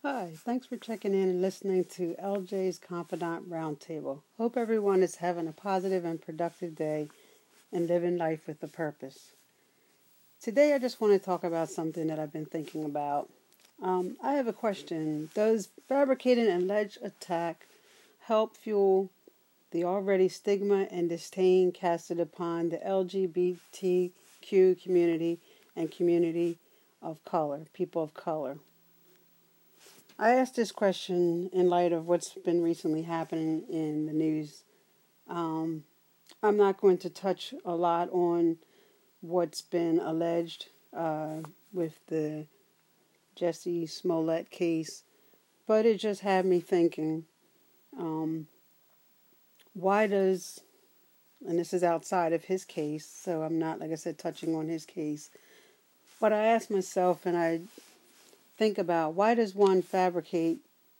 Hi, thanks for checking in and listening to LJ's Confidant Roundtable. Hope everyone is having a positive and productive day and living life with a purpose. Today, I just want to talk about something that I've been thinking about. I have a question. Does fabricating an alleged attack help fuel the already stigma and disdain casted upon the LGBTQ community and community of color, people of color? I asked this question in light of what's been recently happening in the news. Um, I'm not going to touch a lot on what's been alleged with the Jussie Smollett case, but it just had me thinking, um, why does, and this is outside of his case, so I'm not, like I said, touching on his case, but I asked myself and I think about why does one fabricate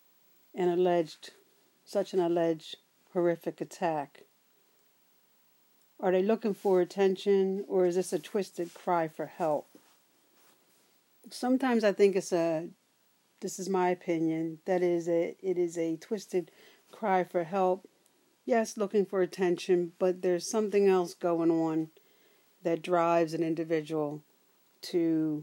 such an alleged horrific attack? Are they looking for attention, or is this a twisted cry for help? Sometimes I think this is my opinion, it is a twisted cry for help. Yes, looking for attention, but there's something else going on that drives an individual to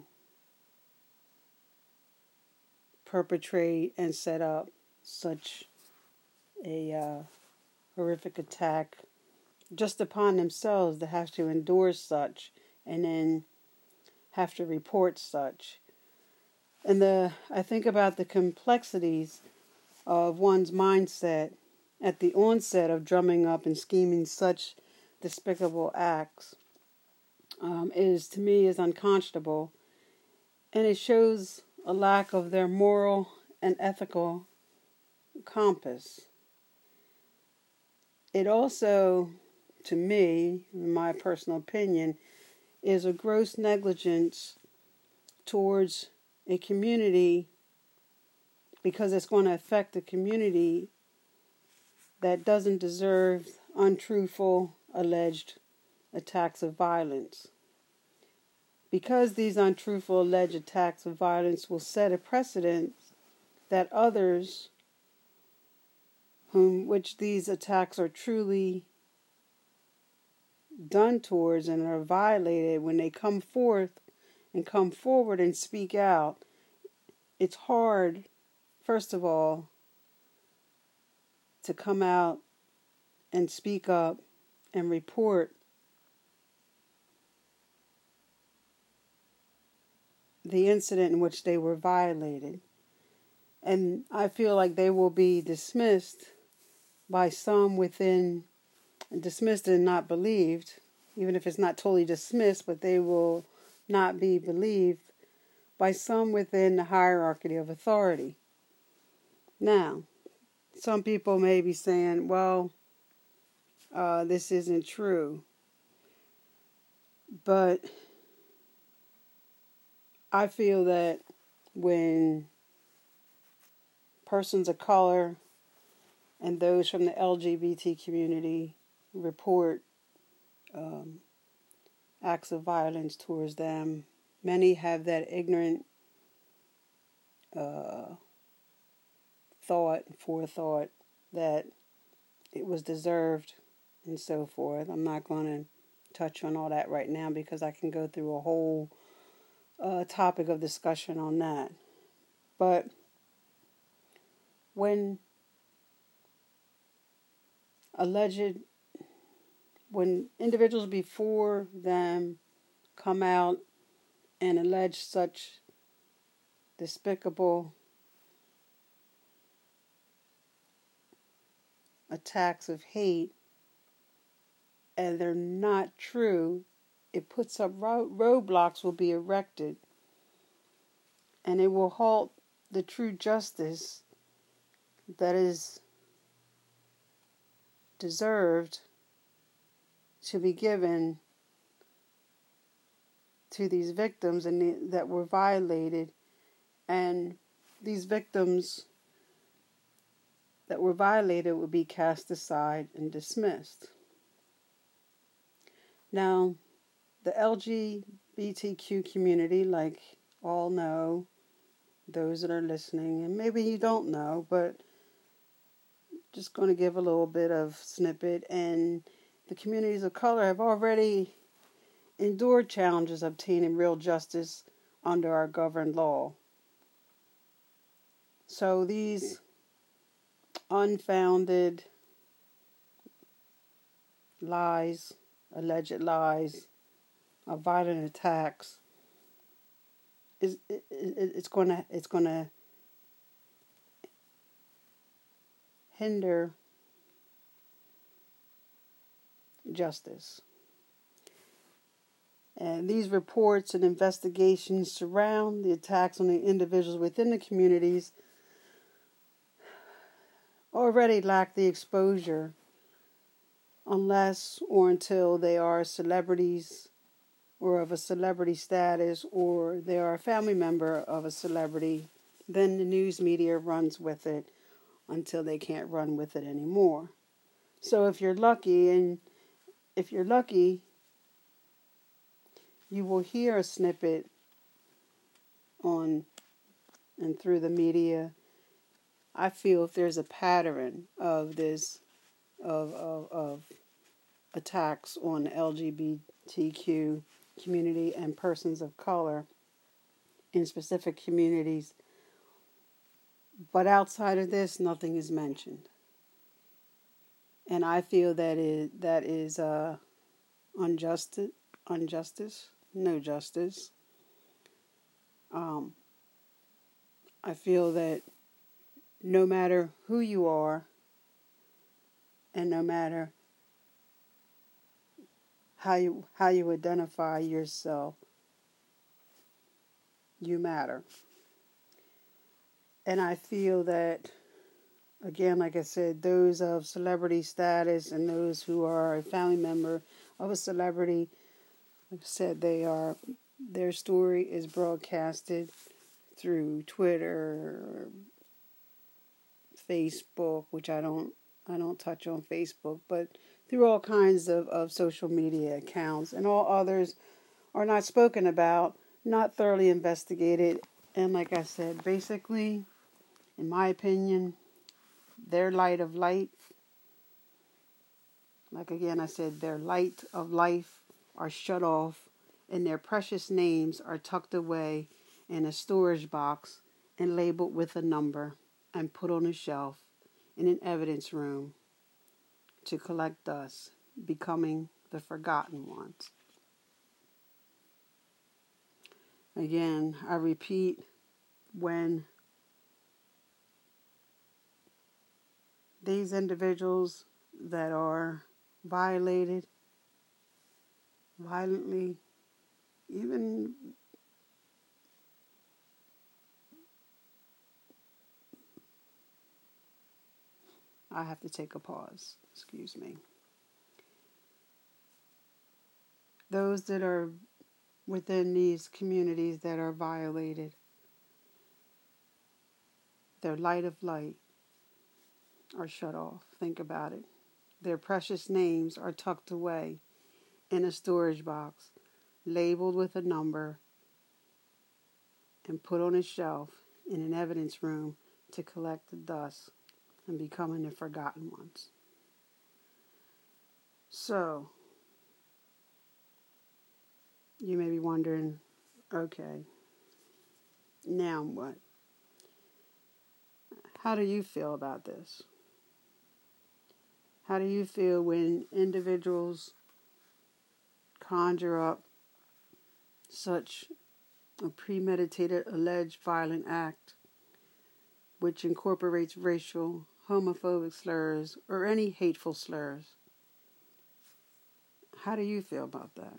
perpetrate and set up such a horrific attack just upon themselves, to have to endure such and then have to report such. And I think about the complexities of one's mindset at the onset of drumming up and scheming such despicable acts. To me is unconscionable, and it shows a lack of their moral and ethical compass. It also, to me, in my personal opinion, is a gross negligence towards a community, because it's going to affect the community that doesn't deserve untruthful alleged attacks of violence. Because these untruthful alleged attacks of violence will set a precedent that others which these attacks are truly done towards and are violated, when they come forth and come forward and speak out, it's hard, first of all, to come out and speak up and report the incident in which they were violated. And I feel like they will be dismissed by some within, dismissed and not believed, even if it's not totally dismissed, but they will not be believed by some within the hierarchy of authority. Now, some people may be saying, well, this isn't true. But I feel that when persons of color and those from the LGBT community report acts of violence towards them, many have that ignorant forethought that it was deserved and so forth. I'm not going to touch on all that right now because I can go through a whole topic of discussion on that. But when individuals before them come out and allege such despicable attacks of hate, and they're not true, it puts up roadblocks will be erected, and it will halt the true justice that is deserved to be given to these victims and that were violated. And these victims that were violated would be cast aside and dismissed. Now, the LGBTQ community, like all know, those that are listening, and maybe you don't know, but just going to give a little bit of snippet. And the communities of color have already endured challenges obtaining real justice under our governed law. So these unfounded lies, alleged lies, violent attacks, it's going to hinder justice. And these reports and investigations surround the attacks on the individuals within the communities already lack the exposure unless or until they are celebrities or of a celebrity status, or they are a family member of a celebrity. Then the news media runs with it until they can't run with it anymore. So if you're lucky, you will hear a snippet on and through the media. I feel if there's a pattern of this, of attacks on the LGBTQ community and persons of color in specific communities, but outside of this, nothing is mentioned. And I feel that is injustice, no justice. I feel that no matter who you are, and no matter how you identify yourself, you matter. And I feel that, again, like I said, those of celebrity status and those who are a family member of a celebrity, like I said, their story is broadcasted through Twitter, Facebook, which I don't touch on Facebook, but through all kinds of social media accounts, and all others are not spoken about, not thoroughly investigated, and like I said, basically, in my opinion, their light of light, like again I said, their light of life are shut off, and their precious names are tucked away in a storage box and labeled with a number and put on a shelf in an evidence room to collect dust, becoming the forgotten ones. Again, I repeat, when these individuals that are violated violently, even I have to take a pause, excuse me. Those that are within these communities that are violated, their light of light are shut off. Think about it. Their precious names are tucked away in a storage box, labeled with a number, and put on a shelf in an evidence room to collect the dust and becoming the forgotten ones. So, you may be wondering, okay, now what? How do you feel about this? How do you feel when individuals conjure up such a premeditated, alleged violent act which incorporates racial, homophobic slurs, or any hateful slurs? How do you feel about that?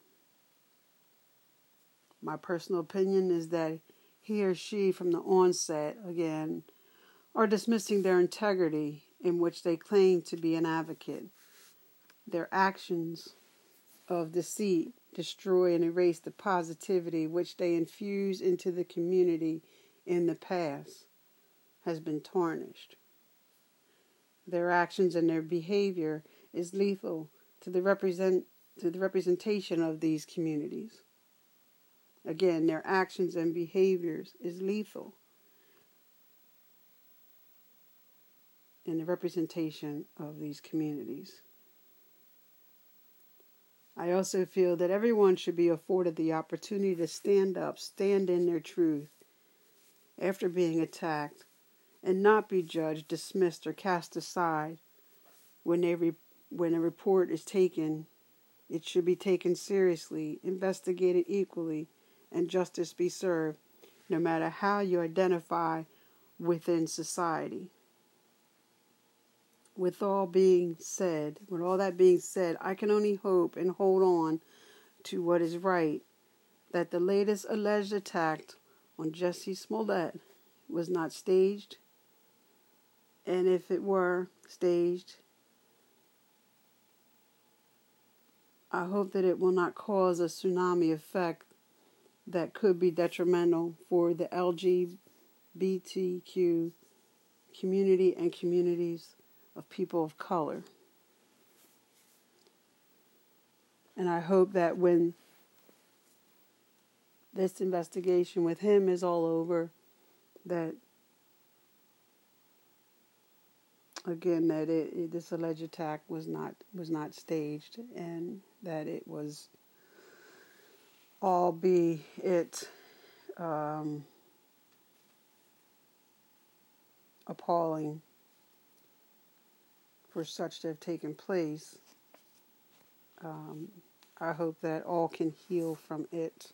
My personal opinion is that he or she, from the onset, again, are dismissing their integrity in which they claim to be an advocate. Their actions of deceit destroy and erase the positivity which they infuse into the community in the past has been tarnished. Their actions and their behavior is lethal to the representation of these communities. Again, their actions and behaviors is lethal and the representation of these communities. I also feel that everyone should be afforded the opportunity to stand up, stand in their truth after being attacked, and not be judged, dismissed, or cast aside. When a report is taken, it should be taken seriously, investigated equally, and justice be served, no matter how you identify within society. With all that being said, I can only hope and hold on to what is right, that the latest alleged attack on Jussie Smollett was not staged, and if it were staged, I hope that it will not cause a tsunami effect that could be detrimental for the LGBTQ community and communities of people of color. And I hope that when this investigation with him is all over, that again, that this alleged attack was not staged, and that it was appalling for such to have taken place. I hope that all can heal from it,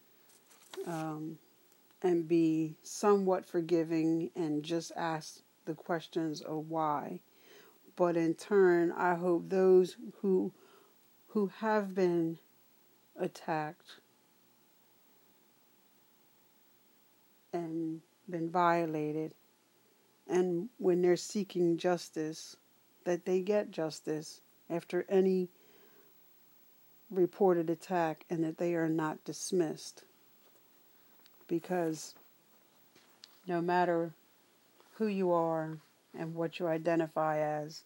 and be somewhat forgiving and just ask the questions of why. But in turn, I hope those who have been attacked and been violated, and when they're seeking justice, that they get justice after any reported attack, and that they are not dismissed. Because no matter who you are and what you identify as,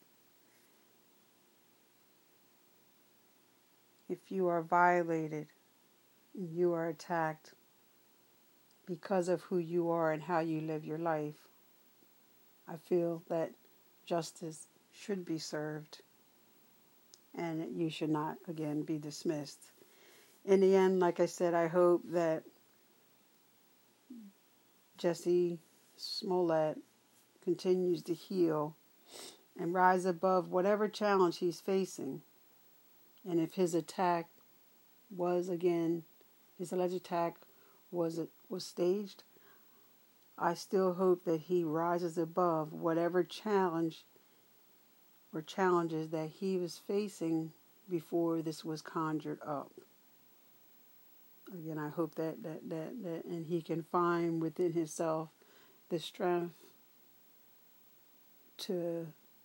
if you are violated, you are attacked because of who you are and how you live your life, I feel that justice should be served, and you should not, again, be dismissed. In the end, like I said, I hope that Jussie Smollett continues to heal and rise above whatever challenge he's facing. And if his attack was, again, his alleged attack was staged, I still hope that he rises above whatever challenge or challenges that he was facing before this was conjured up. Again, I hope that and he can find within himself the strength to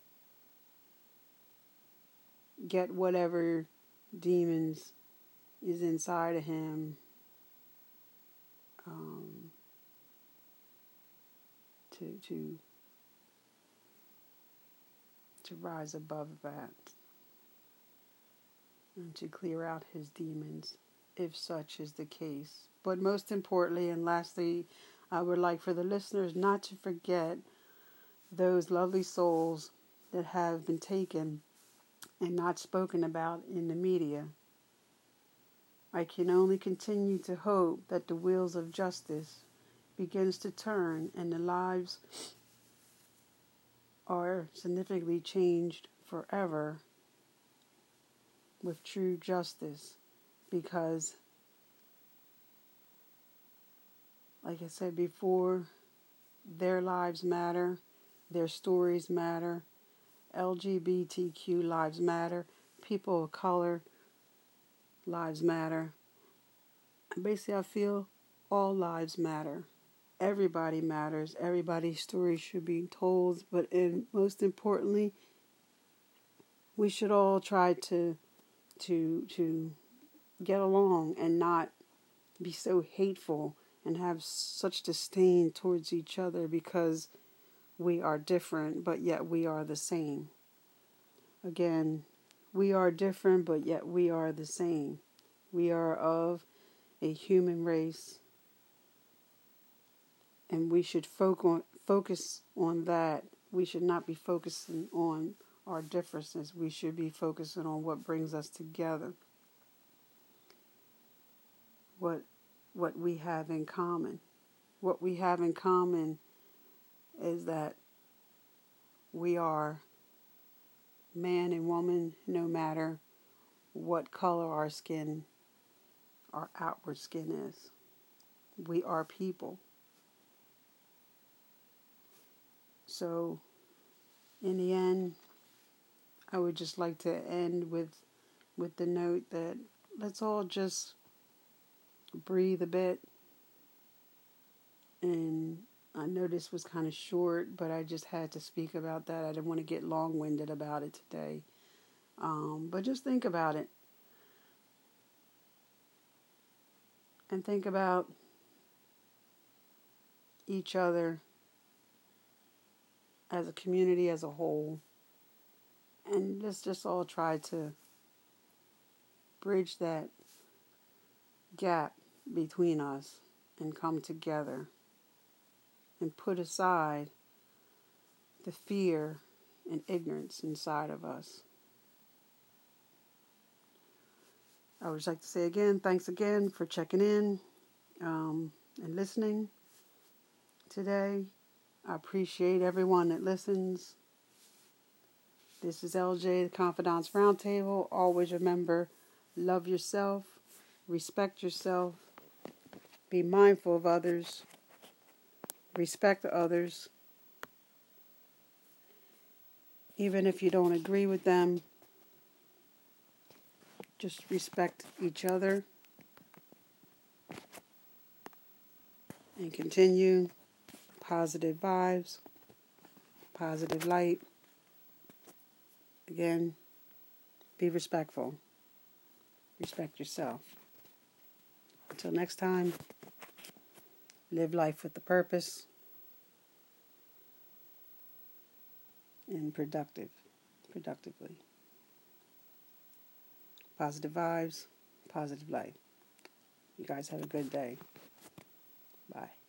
get whatever demons is inside of him, to rise above that and to clear out his demons, if such is the case. But most importantly and lastly, I would like for the listeners not to forget those lovely souls that have been taken and not spoken about in the media. I can only continue to hope that the wheels of justice begins to turn and the lives are significantly changed forever with true justice, because, like I said before, their lives matter, their stories matter, LGBTQ lives matter, people of color lives matter. Basically, I feel all lives matter. Everybody matters. Everybody's story should be told. But most importantly, we should all try to get along and not be so hateful and have such disdain towards each other because we are different, but yet we are the same. Again, we are different, but yet we are the same. We are of a human race, and we should focus on that we should not be focusing on our differences. We should be focusing on what brings us together. What we have in common. What we have in common is that we are man and woman, no matter what color our skin, our outward skin is. We are people. So, in the end, I would just like to end with the note that let's all just breathe a bit. And I know this was kind of short, but I just had to speak about that. I didn't want to get long-winded about it today. But just think about it. And think about each other as a community as a whole. And let's just all try to bridge that gap between us and come together and put aside the fear and ignorance inside of us. I would just like to say again, thanks again for checking in and listening today. I appreciate everyone that listens. This is LJ, the Confidants Roundtable. Always remember, love yourself, respect yourself, be mindful of others, respect others. Even if you don't agree with them, just respect each other and continue. Positive vibes, positive light. Again, be respectful. Respect yourself. Until next time, live life with a purpose and productively. Positive vibes, positive light. You guys have a good day. Bye.